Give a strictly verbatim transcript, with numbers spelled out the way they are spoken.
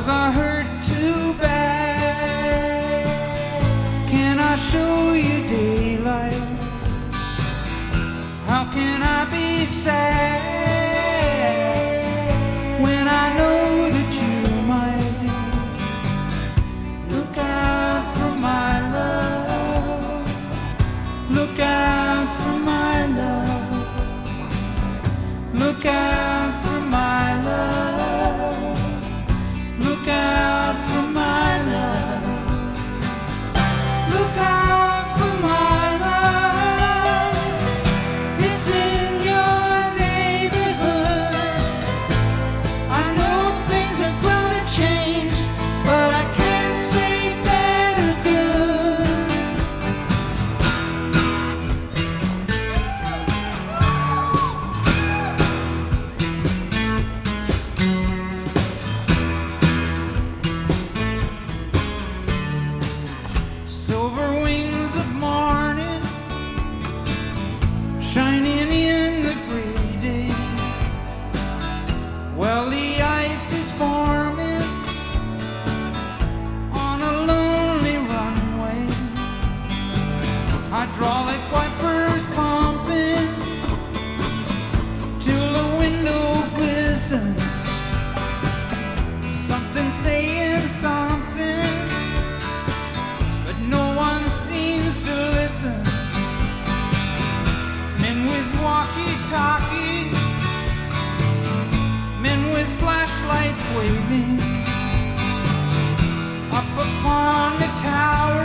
Was I hurt too bad? Can I show you daylight? How can I be sad when I know that you might look out for my love? Look out for my love. Look out for my love. Look out for my love. Look out for my love. It's in your neighborhood. I know things are gonna change, but I can't say bad or good. Silver wings of morning shining in the gray day. Well, the ice is forming on a lonely runway. Hydraulic wipers pumping till the window glistens. Something saying something, but no one seems to listen. Men with walkie-talkie, men with flashlights waving up upon the tower.